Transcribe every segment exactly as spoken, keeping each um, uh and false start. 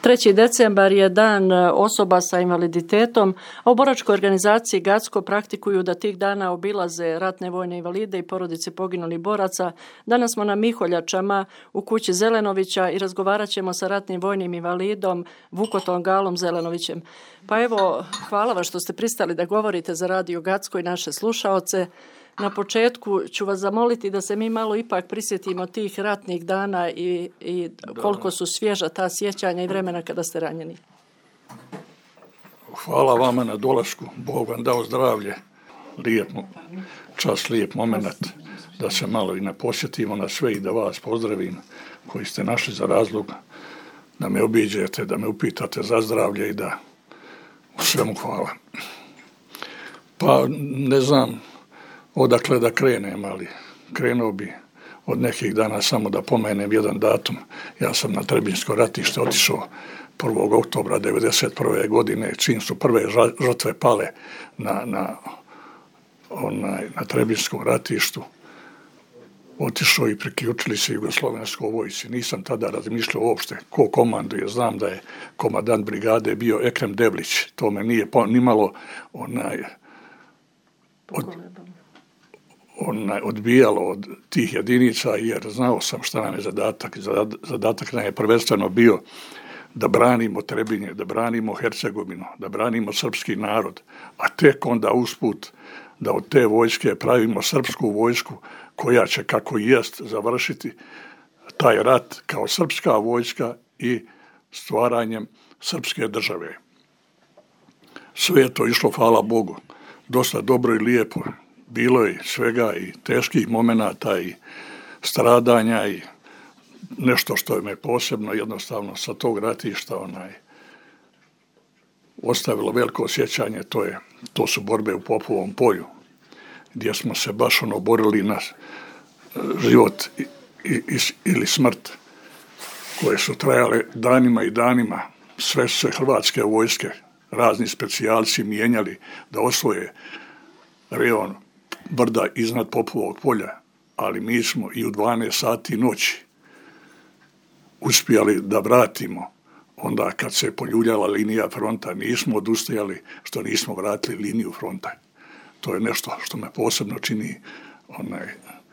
treći decembar je dan osoba sa invaliditetom, a u boračkoj organizaciji Gacko praktikuju da tih dana obilaze ratne vojne invalide i porodice poginulih boraca. Danas smo na Miholjačama u kući Zelenovića i razgovarat ćemo sa ratnim vojnim invalidom Vukotom Galom Zelenovićem. Pa evo, hvala vam što ste pristali da govorite za Radio Gacko i naše slušaoce. Na početku ću vas zamoliti da se mi malo ipak prisjetimo tih ratnih dana i, i koliko su svježa ta sjećanja i vremena kada ste ranjeni. Hvala vama na dolasku. Bog vam dao zdravlje. Lijep čas, lijep moment da se malo i ne posjetimo na sve i da vas pozdravim koji ste našli za razlog da me obiđete, da me upitate za zdravlje i da u svemu hvala. Pa ne znam odakle da krenem, ali krenuo bi od nekih dana samo da pomenem jedan datum. Ja sam na Trebinjsko ratište otišao prvog oktobra devedeset prve godine, čim su prve žrtve pale na, na, onaj, na Trebinjskom ratištu. Otišao i priključili se Jugoslovenskoj vojsci. Nisam tada razmišljao uopšte ko komanduje. Znam da je komandant brigade bio Ekrem Devlić. To me nije nimalo onaj od, onaj, odbijalo od tih jedinica, jer znao sam šta nam je zadatak. Zadatak nam je prvenstveno bio da branimo Trebinje, da branimo Hercegovinu, da branimo srpski narod, a tek onda usput da od te vojske pravimo srpsku vojsku koja će kako jest završiti taj rat kao srpska vojska i stvaranjem srpske države. Sve je to išlo, hvala Bogu, dosta dobro i lijepo. Bilo je svega i teških momenata i stradanja i nešto što je me posebno jednostavno sa tog ratišta onaj, ostavilo veliko sjećanje, to, je, to su borbe u Popovom polju, gdje smo se baš ono borili na život i, i, ili smrt, koje su trajale danima i danima. Sve su se hrvatske vojske, razni specijalci mijenjali da osvoje rejon brda iznad Popovog polja, ali mi smo i u dvanaest sati noći uspjeli da vratimo. Onda kad se poljuljala linija fronta, nismo odustajali što nismo vratili liniju fronta. To je nešto što me posebno čini onaj,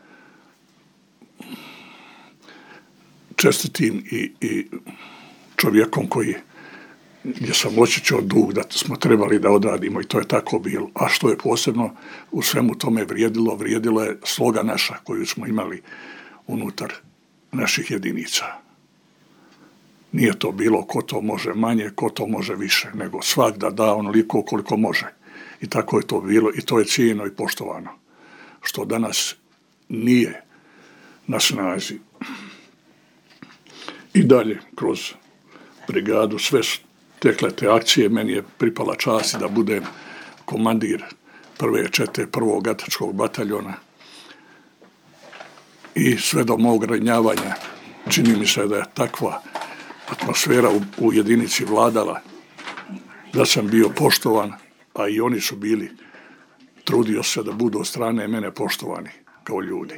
čestitim i, i čovjekom koji, gdje sam osjećao dug da smo trebali da odradimo i to je tako bilo. A što je posebno u svemu tome vrijedilo, vrijedilo je sloga naša koju smo imali unutar naših jedinica. Nije to bilo ko to može manje, ko to može više, nego svak da da onoliko koliko može. I tako je to bilo i to je cijenjeno i poštovano. Što danas nije na snazi. I dalje kroz brigadu sve su tekle te akcije. Meni je pripala čast da budem komandir prve čete prvog gatačkog bataljona. I sve do mog ranjavanja čini mi se da je takva atmosfera u, u jedinici vladala, da sam bio poštovan, a i oni su bili, trudio se da budu od strane mene poštovani kao ljudi.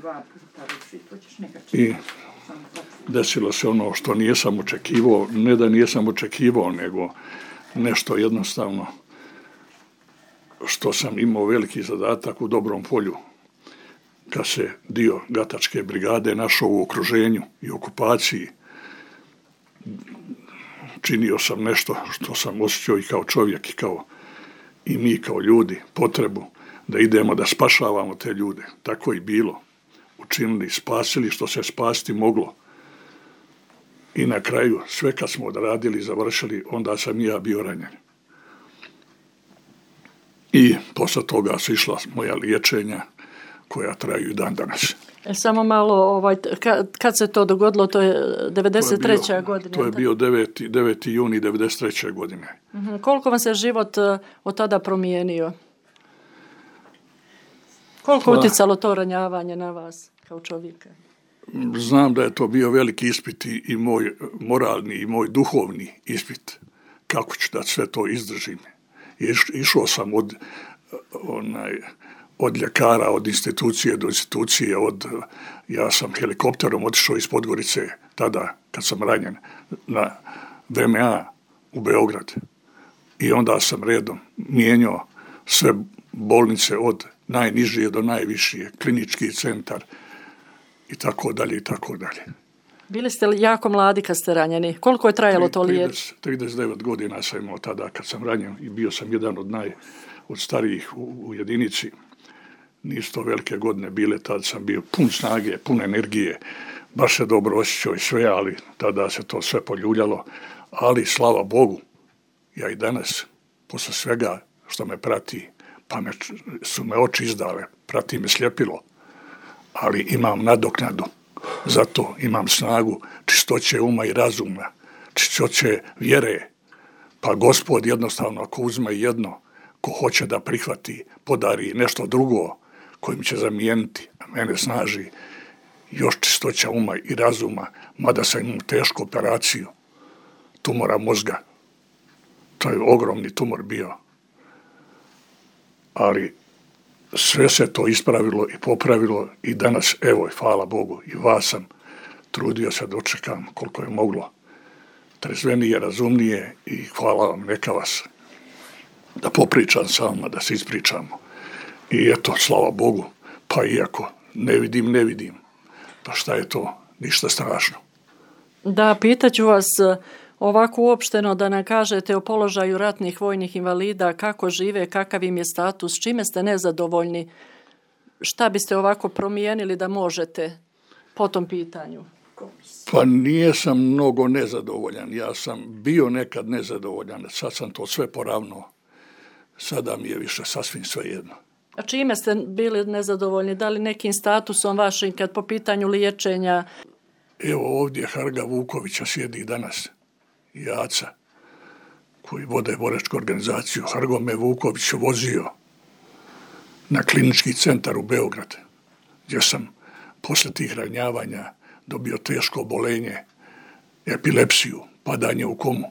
I desilo se ono što nijesam očekivao, ne da nijesam očekivao, nego nešto jednostavno što sam imao veliki zadatak u Dobrom polju, kad se dio Gatačke brigade našao u okruženju i okupaciji. Činio sam nešto što sam osjećao i kao čovjek i kao i mi kao ljudi, potrebu da idemo da spašavamo te ljude. Tako i bilo. Učinili, spasili što se spasti moglo. I na kraju, sve kad smo odradili, završili, onda sam i ja bio ranjen. I posle toga su išla moja liječenja koja traju i dan danas. E, samo malo, ovaj, kad, kad se to dogodilo, to je devedeset treća godina. To je bio deveti juni devedeset treće godine. Uh-huh. Koliko vam se život od tada promijenio? Koliko pa, utjecalo to ranjavanje na vas kao čovjeka? Znam da je to bio veliki ispit i, i moj moralni i moj duhovni ispit. Kako ću da sve to izdržim? Iš, išao sam od onaj... od ljekara, od institucije do institucije, od, ja sam helikopterom otišao iz Podgorice, tada kad sam ranjen, na V M A u Beograd. I onda sam redom mijenjao sve bolnice od najnižije do najvišije, klinički centar i tako dalje i tako dalje. Bili ste jako mladi kad ste ranjeni. Koliko je trajalo to liječenje? trideset devet godina sam imao tada kad sam ranjen i bio sam jedan od naj od starijih u, u jedinici. Nisu to velike godine bile, tad sam bio pun snage, pun energije, baš se dobro osjećao i sve, ali tada se to sve poljuljalo. Ali slava Bogu, ja i danas, posle svega što me prati, pa me, su me oči izdale, prati me sljepilo, ali imam nadoknadu. Zato imam snagu čistoće uma i razuma, čistoće vjere. Pa Gospod jednostavno ako uzme jedno, ko hoće da prihvati, podari nešto drugo kojim će zamijeniti, a mene snaži još čistoća uma i razuma, mada sam imao tešku operaciju tumora mozga. To je ogromni tumor bio. Ali sve se to ispravilo i popravilo i danas, evo, hvala Bogu, i vas sam trudio se dočekam koliko je moglo trezvenije, razumnije i hvala vam, neka vas da popričam sa vama, da se ispričamo. I eto, slava Bogu, pa iako ne vidim, ne vidim, pa šta je to, ništa strašno. Da, pitaću vas ovako uopšteno da nam kažete o položaju ratnih vojnih invalida, kako žive, kakav im je status, čime ste nezadovoljni, šta biste ovako promijenili da možete po tom pitanju? Pa nije sam mnogo nezadovoljan, ja sam bio nekad nezadovoljan, sad sam to sve poravnao, sada mi je više sasvim svejedno. A čime ste bili nezadovoljni, da li nekim statusom vašim kad po pitanju liječenja? Evo ovdje Harga Vukovića sjedi danas, Jaca, koji vode boračku organizaciju. Hargo me Vuković vozio na klinički centar u Beograd, gdje sam posle tih ranjavanja dobio teško obolenje, epilepsiju, padanje u komu.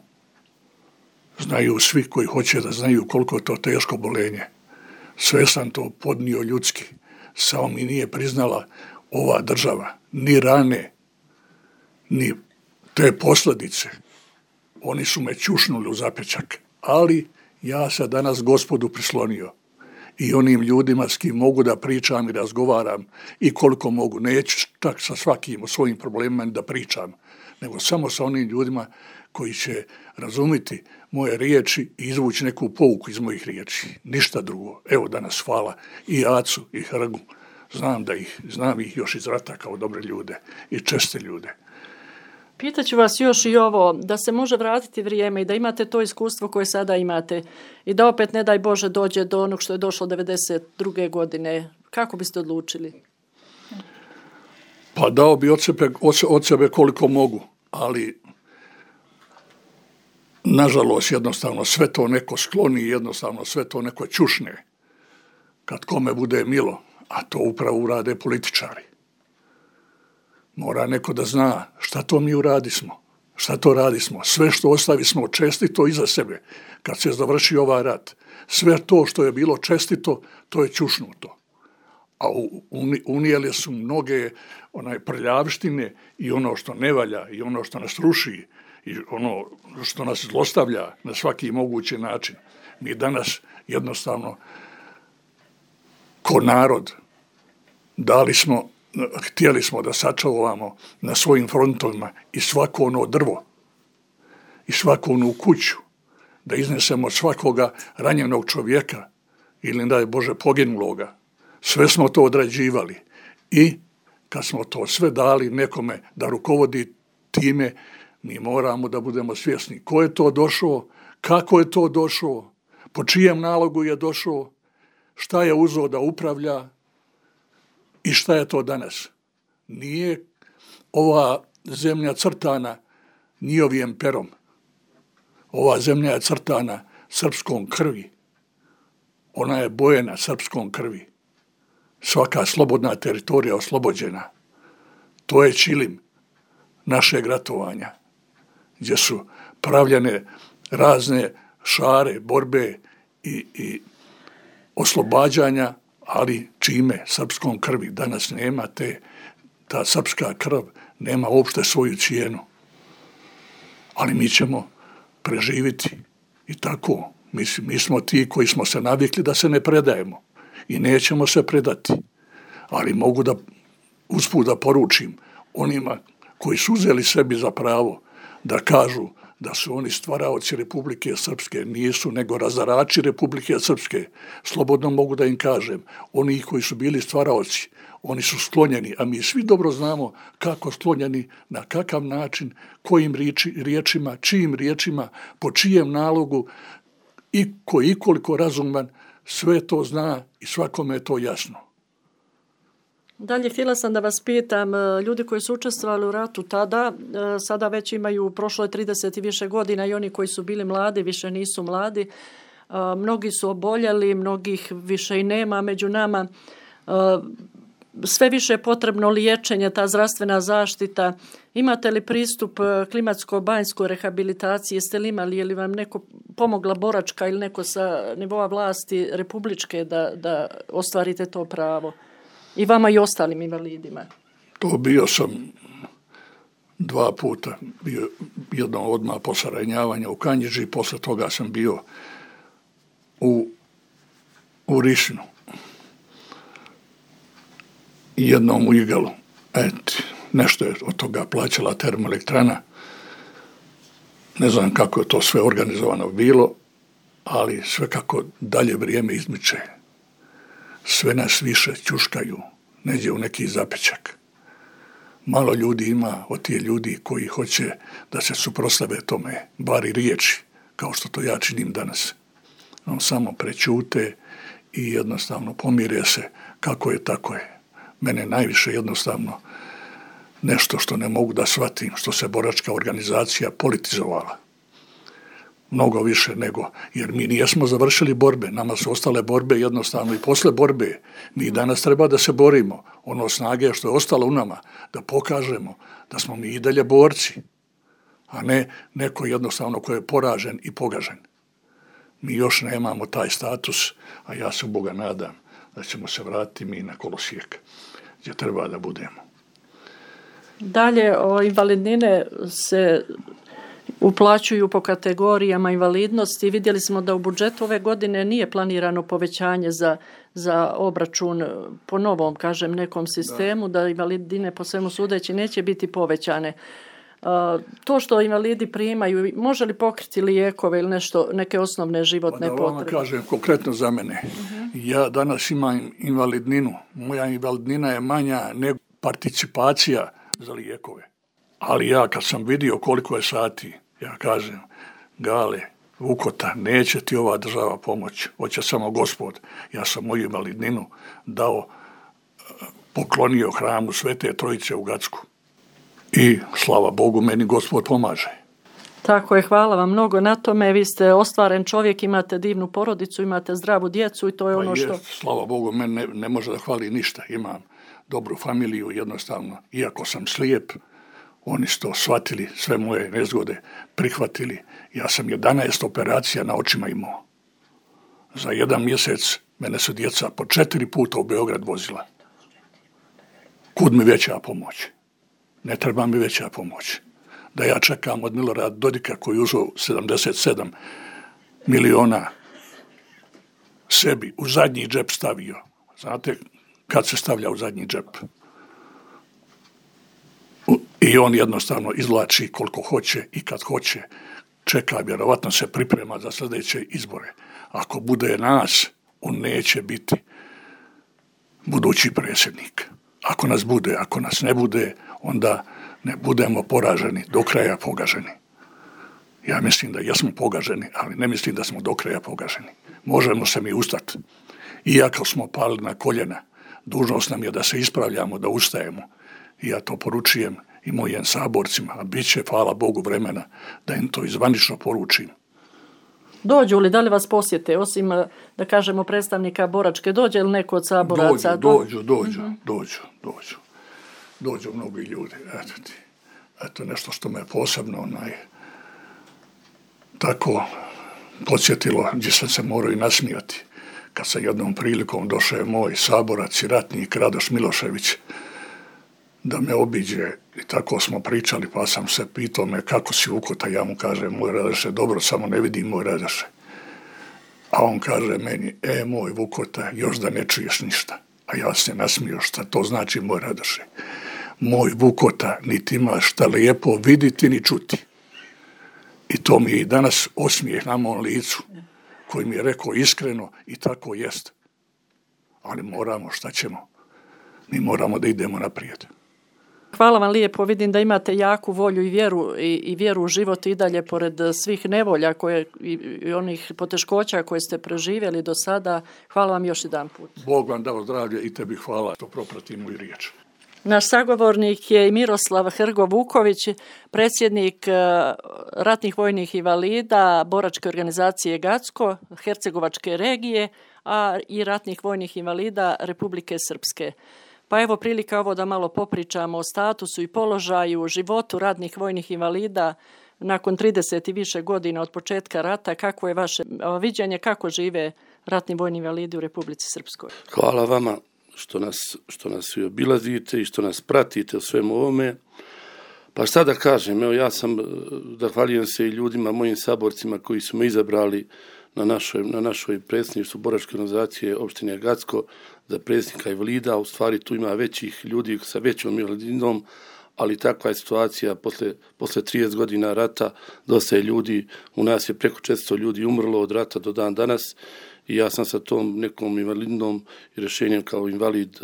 Znaju svi koji hoće da znaju koliko je to teško obolenje. Sve sam to podnio ljudski, samo mi nije priznala ova država, ni rane, ni te posljedice. Oni su me čušnuli u zapečak, ali ja se danas Gospodu prislonio i onim ljudima s kim mogu da pričam i razgovaram i koliko mogu, neću tak sa svakim o svojim problemima da pričam, nego samo sa onim ljudima koji će razumjeti moje riječi i izvući neku pouku iz mojih riječi. Ništa drugo. Evo danas hvala i Acu i Hrgu. Znam da ih, znam ih još iz rata kao dobre ljude i česte ljude. Pitaću vas još i ovo, da se može vratiti vrijeme i da imate to iskustvo koje sada imate i da opet, ne daj Bože, dođe do onog što je došlo devedeset druge godine. Kako biste odlučili? Pa dao bi od sebe, od sebe koliko mogu, ali nažalost jednostavno sve to neko skloni, jednostavno sve to neko čušne kad kome bude milo, a to upravo urade političari. Mora neko da zna šta to mi uradismo, šta to radismo. Sve što ostavismo čestito iza sebe, kad se završi ovaj rat, sve to što je bilo čestito, to je čušnuto. A unijeli su mnoge onaj prljavštine i ono što ne valja i ono što nas ruši i ono što nas zlostavlja na svaki mogući način. Mi danas jednostavno ko narod dali smo, htjeli smo da sačuvamo na svojim frontovima i svako ono drvo i svaku onu kuću, da iznesemo svakoga ranjenog čovjeka ili daj Bože poginuloga. Sve smo to odrađivali i kad smo to sve dali nekome da rukovodi time, mi moramo da budemo svjesni ko je to došao, kako je to došao, po čijem nalogu je došao, šta je uzeo da upravlja i šta je to danas. Nije ova zemlja crtana njihovim perom. Ova zemlja je crtana srpskom krvi. Ona je bojena srpskom krvi. Svaka slobodna teritorija oslobođena. To je čilim našeg ratovanja, gdje su pravljene razne šare, borbe i, i oslobađanja, ali čime? Srpskom krvi. Danas nema te, ta srpska krv nema uopšte svoju cijenu. ali mi ćemo preživiti i tako. Mi, mi smo ti koji smo se navikli da se ne predajemo i nećemo se predati. Ali mogu da usput da poručim onima koji su uzeli sebi za pravo da kažu da su oni stvaraoci Republike Srpske, nisu nego razarači Republike Srpske. Slobodno mogu da im kažem, oni koji su bili stvaraoci, oni su sklonjeni, a mi svi dobro znamo kako sklonjeni, na kakav način, kojim riječi, riječima, čijim riječima, po čijem nalogu i koji i koliko razuman, sve to zna i svakome je to jasno. Dalje, htjela sam da vas pitam, ljudi koji su učestvovali u ratu tada, sada već imaju, prošlo je trideset i više godina i oni koji su bili mladi, više nisu mladi. Mnogi su oboljeli, mnogih više i nema među nama. Sve više je potrebno liječenje, ta zdravstvena zaštita. Imate li pristup klimatsko-banjskoj rehabilitaciji? Jeste li imali, je li vam neko pomogla boračka ili neko sa nivoa vlasti republičke da, da ostvarite to pravo? I vama i ostalim invalidima. To bio sam dva puta. Bio jedno odmah posle ranjavanja u Kanjiži, posle toga sam bio u, u Rišinu. I jednom u Igalu. Et, nešto je od toga plaćala termoelektrana. Ne znam kako je to sve organizovano bilo, ali sve kako dalje vrijeme izmiče. Sve nas više ćuškaju, neđe u neki zapečak. Malo ljudi ima od tih ljudi koji hoće da se suprotstave tome, bar i riječi, kao što to ja činim danas. On samo prećute i jednostavno pomire se kako je, tako je. Mene najviše jednostavno nešto što ne mogu da shvatim, što se boračka organizacija politizovala. Mnogo više nego, jer mi nijesmo završili borbe, nama su ostale borbe jednostavno i posle borbe. Mi danas treba da se borimo, ono snage što je ostalo u nama, da pokažemo da smo mi i dalje borci, a ne neko jednostavno ko je poražen i pogažen. Mi još nemamo taj status, a ja se u Boga nadam da ćemo se vratiti mi na kolosijek, gdje treba da budemo. Dalje, o invalidnine se uplaćuju po kategorijama invalidnosti. Vidjeli smo da u budžetu ove godine nije planirano povećanje za, za obračun po novom, kažem, nekom sistemu, da, da invalidine po svemu sudeći neće biti povećane. Uh, to što invalidi primaju, može li pokriti lijekove ili nešto, neke osnovne životne pa da potrebe? Da vam kažem konkretno za mene. Uh-huh. Ja danas imam invalidninu. Moja invalidnina je manja nego participacija za lijekove. Ali ja kad sam vidio koliko je sati, ja kažem, Gale, Vukota, neće ti ova država pomoći, hoće samo Gospod. Ja sam moju invalidninu dao, poklonio hramu Svete Trojice u Gacku. I slava Bogu, meni Gospod pomaže. Tako je, hvala vam mnogo na tome. Vi ste ostvaren čovjek, imate divnu porodicu, imate zdravu djecu i to je pa ono jest, što... Slava Bogu, meni ne, ne može da hvali ništa. Imam dobru familiju, jednostavno. Iako sam slijep, oni su to shvatili, sve moje nezgode prihvatili. Ja sam jedanaest operacija na očima imao. Za jedan mjesec mene su djeca po četiri puta u Beograd vozila. Kud mi veća pomoć? Ne treba mi veća pomoć. Da ja čekam od Milorada Dodika koji je uzeo sedamdeset sedam miliona sebi u zadnji džep stavio. Znate kad se stavlja u zadnji džep? I on jednostavno izvlači koliko hoće i kad hoće. Čeka, vjerovatno se priprema za sljedeće izbore. Ako bude nas, on neće biti budući predsjednik. Ako nas bude, ako nas ne bude, onda ne budemo poraženi, do kraja pogaženi. Ja mislim da jesmo pogaženi, ali ne mislim da smo do kraja pogaženi. Možemo se mi ustati. Iako smo pali na koljena, dužnost nam je da se ispravljamo, da ustajemo. I ja to poručujem i mojim saborcima, a bit će, hvala Bogu, vremena da im to izvanično poručim. Dođu li, da li vas posjete, osim, da kažemo, predstavnika boračke, dođe li neko od saboraca? Dođu, dođu, dođu, mm-hmm. dođu, dođu. Dođu mnogi ljudi. Eto ti. Eto nešto što me posebno onaj, tako podsjetilo, gdje sam se morao i nasmijati. Kad sam jednom prilikom došao moj saborac i ratnik Radoš Milošević da me obiđe i tako smo pričali, pa sam se pitao me kako si Vukota, ja mu kažem moj Radoše, dobro, samo ne vidim moj Radoše. A on kaže meni, e moj Vukota, još da ne čuješ ništa. A ja se nasmio, šta to znači moj Radoše. Moj Vukota, niti ima šta lijepo vidjeti ni čuti. I to mi je i danas osmijeh na mom licu, koji mi je rekao iskreno i tako jest. Ali moramo, šta ćemo? Mi moramo da idemo naprijed. Hvala vam lijepo, vidim da imate jaku volju i vjeru i, i vjeru u život i dalje pored svih nevolja koje, i, i onih poteškoća koje ste preživjeli do sada. Hvala vam još jedan put. Bog vam dao zdravlje i tebi hvala što propratimo i riječ. Naš sagovornik je Miroslav Hrgo-Vuković, predsjednik ratnih vojnih invalida Boračke organizacije Gacko, Hercegovačke regije, a i ratnih vojnih invalida Republike Srpske. Pa evo prilika ovo da malo popričamo o statusu i položaju, životu radnih vojnih invalida nakon trideset i više godina od početka rata. Kako je vaše viđenje, kako žive ratni vojni invalidi u Republici Srpskoj? Hvala vama što nas, što nas svi obilazite i što nas pratite u svemu ovome. Pa šta da kažem, evo ja sam, zahvaljujem se i ljudima, mojim saborcima koji su me izabrali na našoj, na našoj predsjedništvu Boračke organizacije opštine Gacko za predsjednika invalida. U stvari tu ima većih ljudi sa većom invalidinom, ali takva je situacija, posle, posle trideset godina rata, dosta je ljudi, u nas je preko četiristo ljudi umrlo od rata do dan danas i ja sam sa tom nekom invalidnom i rješenjem kao invalid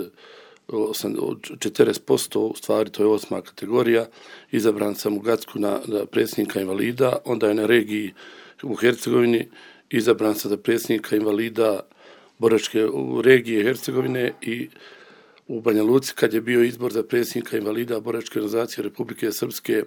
od četrdeset posto, u stvari to je osma kategorija, izabran sam u Gacku na, na predsjednika invalida, onda je na regiji u Hercegovini izabran sam za predsjednika invalida Boračke regije Hercegovine i u Banja Luci kad je bio izbor za predsjednika invalida Boračke organizacije Republike Srpske,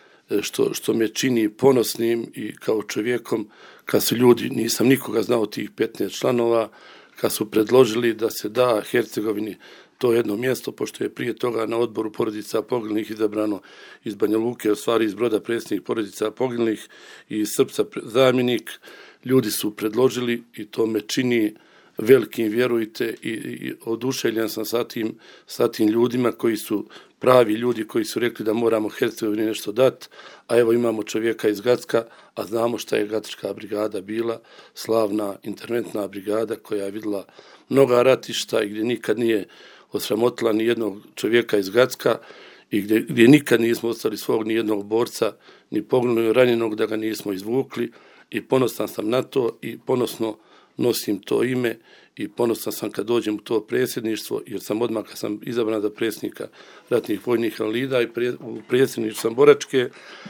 što, što me čini ponosnim i kao čovjekom, kad su ljudi, nisam nikoga znao tih petnaest članova, kad su predložili da se da Hercegovini to jedno mjesto, pošto je prije toga na odboru porodica poginulih izabrano iz Banja Luke, u stvari iz Broda predsjednik porodica poginulih i iz Srpca zamjenik, ljudi su predložili i to me čini velikim, vjerujte, i, i oduševljen sam sa tim, sa tim ljudima koji su pravi ljudi, koji su rekli da moramo Hercegovini nešto dati, a evo imamo čovjeka iz Gacka, a znamo šta je Gacka brigada bila, slavna interventna brigada koja je vidjela mnoga ratišta i gdje nikad nije osramotila ni jednog čovjeka iz Gacka i gdje, gdje nikad nismo ostali svog ni jednog borca, ni poginulog ni ranjenog da ga nismo izvukli i ponosan sam na to i ponosno nosim to ime i ponosan sam kad dođem u to predsjedništvo, jer sam odmah kad sam izabran za predsjednika ratnih vojnih invalida i pre, u predsjedništvu sam Boračke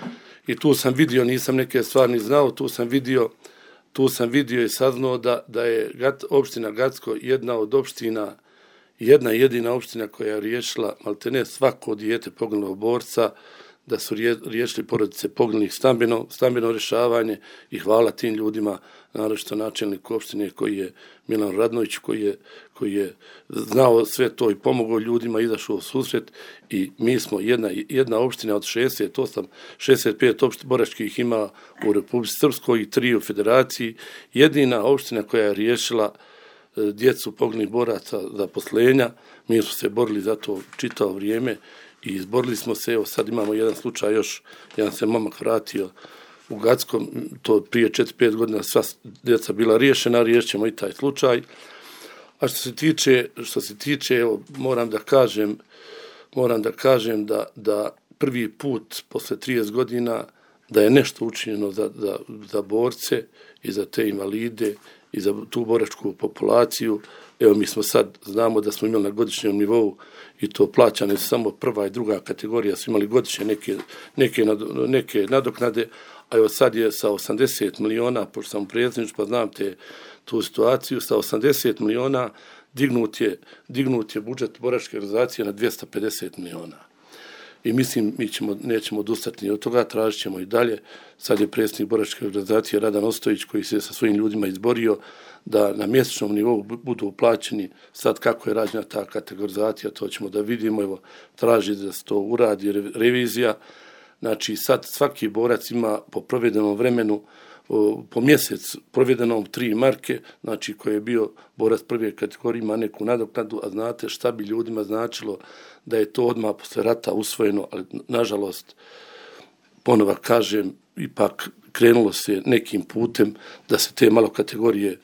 i tu sam vidio, nisam neke stvari znao, tu sam vidio, tu sam vidio i saznao da, da je Gat, opština Gacko jedna od opština, jedna jedina opština koja je riješila maltene svako dijete poginulog borca, da su riješili porodice poginulih stambeno, stambeno rješavanje i hvala tim ljudima, naročito načelnik opštine koji je Milan Radnović, koji je, koji je znao sve to i pomogao ljudima, izašao u susret i mi smo jedna, jedna opština od šezdeset osam, šezdeset pet opština boračkih ima u Republici Srpskoj i tri u federaciji, jedina opština koja je riješila djecu poginulih boraca zaposlenja. Mi smo se borili za to čitavo vrijeme i izborili smo se, evo sad imamo jedan slučaj još, jedan se momak vratio u Gacko, to prije četiri pet godina sva djeca bila riješena, riješit ćemo i taj slučaj. A što se tiče, što se tiče, evo, moram da kažem, moram da kažem da, da prvi put posle trideset godina da je nešto učinjeno za, za, za borce i za te invalide i za tu boračku populaciju. Evo mi smo sad, znamo da smo imali na godišnjem nivou i to plaćane samo prva i druga kategorija, su imali godišnje neke, neke, neke nadoknade, a evo sad je sa osamdeset miliona, pošto sam predsjednič pa znam te tu situaciju, sa osamdeset miliona dignut je, dignut je budžet Boračke organizacije na dvjesto pedeset miliona. I mislim, mi ćemo, nećemo odustati od toga, tražit ćemo i dalje. Sad je predsjednik Boračke organizacije Radan Ostojić koji se sa svojim ljudima izborio da na mjesečnom nivou budu uplaćeni. Sad kako je rađena ta kategorizacija, to ćemo da vidimo. Evo, traži da se to uradi revizija. Znači sad svaki borac ima po provedenom vremenu, po mjesec provedenom tri marke, znači koji je bio borac prve kategorije, ima neku nadoknadu, a znate šta bi ljudima značilo da je to odmah posle rata usvojeno, ali nažalost, ponova kažem, ipak krenulo se nekim putem da se te malo kategorije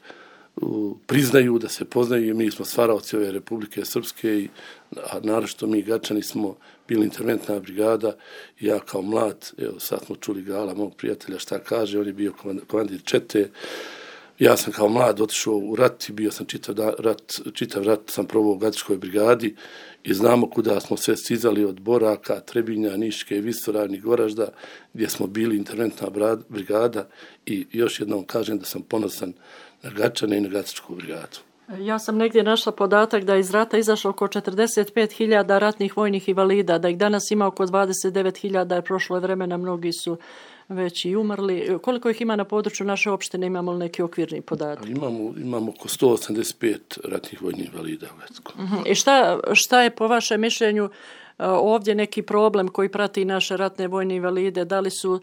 priznaju, da se poznaju i mi smo stvaraoci ove Republike Srpske, i, a naročito mi Gačani smo bili interventna brigada i ja kao mlad, evo sad smo čuli Gala, mog prijatelja, šta kaže, on je bio komandir čete, ja sam kao mlad otišao u rat i bio sam čitav rat, čitav rat sam probao u Gačkoj brigadi i znamo kuda smo sve stizali od Boraka, Trebinja, Niške, Visoravni, Goražda, gdje smo bili interventna brigada i još jednom kažem da sam ponosan na Gačane i na Gačku brigadu. Ja sam negdje našla podatak da je iz rata izašlo oko četrdeset pet hiljada ratnih vojnih invalida, da ih danas ima oko dvadeset devet hiljada, jer prošlo je vremena, mnogi su već i umrli. Koliko ih ima na području naše opštine, imamo li neki okvirni podatak? Imamo, imamo oko sto osamdeset pet ratnih vojnih invalida u Gačkoj. Uh-huh. I šta, šta je po vašem mišljenju ovdje neki problem koji prati naše ratne vojne invalide? Da li su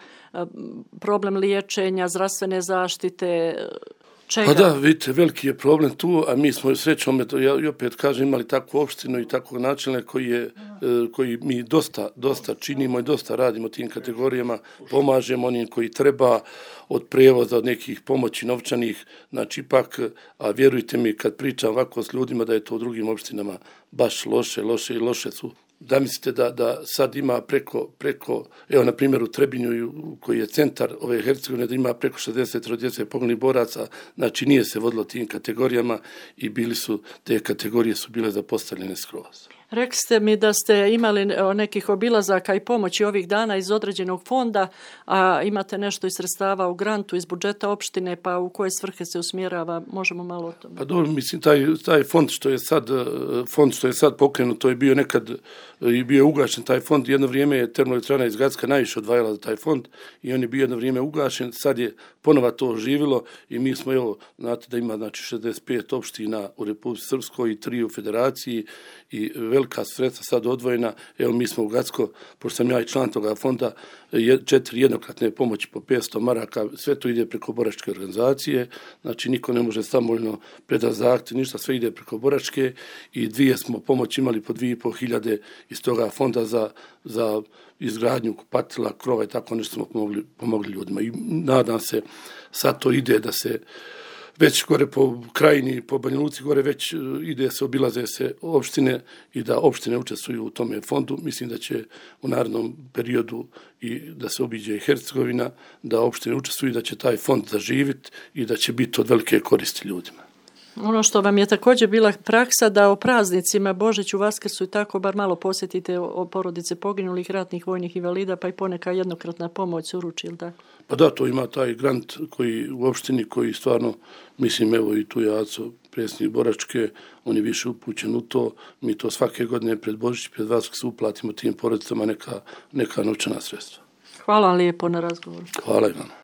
problem liječenja, zdravstvene zaštite? Čega? Pa da, vidite, veliki je problem tu, a mi smo srećom, ja i opet kažem, imali takvu opštinu i takvog načelnika koji, je, koji mi dosta, dosta činimo i dosta radimo tim kategorijama, pomažemo onim koji treba, od prevoza, od nekih pomoći novčanih, znači ipak, a vjerujte mi kad pričam ovako s ljudima da je to u drugim opštinama baš loše, loše i loše su. Da mislite da, da sad ima preko, preko, evo na primjer u Trebinju koji je centar ove Hercegovine, da ima preko šezdeset djece poginulih boraca, znači nije se vodilo tim kategorijama i bili su, te kategorije su bile zapostavljene skroz. Rekli ste mi da ste imali nekih obilazaka i pomoći ovih dana iz određenog fonda, a imate nešto iz sredstava u grantu, iz budžeta opštine, pa u koje svrhe se usmjerava, možemo malo o tome? Pa dobro, mislim, taj, taj fond što je sad, fond što je sad pokrenut, to je bio nekad i bio je ugašen taj fond, jedno vrijeme je termoelektrana iz Gacka najviše odvajala za taj fond i on je bio jedno vrijeme ugašen, sad je ponova to oživilo i mi smo, evo, znate da ima znači šezdeset pet opština u Republici Srpskoj i tri u federaciji i velika sredstva sad odvojena, evo mi smo u Gacko, pošto sam ja i član toga fonda, četiri jednokratne pomoći po petsto maraka, sve to ide preko boračke organizacije, znači niko ne može samovoljno predati zahtjev, ništa, sve ide preko boračke i dvije smo pomoći imali po dvije i pol hiljade iz toga fonda za, za izgradnju kupatila, krova i tako nešto smo pomogli, pomogli ljudima i nadam se sad to ide da se već gore po Krajini, po Banja Luci gore već ide se, obilaze se opštine i da opštine učestvuju u tome fondu. Mislim da će u narednom periodu i da se obiđe i Hercegovina, da opštine učestvuju, da će taj fond zaživiti i da će biti od velike koristi ljudima. Ono što vam je također bila praksa da o praznicima, Božiću, Vaskrsu i tako bar malo posjetite o porodice poginulih ratnih vojnih invalida, pa i poneka jednokratna pomoć uruči, ili tako? Pa da, to ima taj grant koji u opštini koji stvarno, mislim, evo i tu je Aco, predsjednik Boračke, on je više upućen u to, mi to svake godine pred Božić, pred Vaskrs uplatimo tim porodicama neka, neka novčana sredstva. Hvala vam lijepo na razgovoru. Hvala i vama.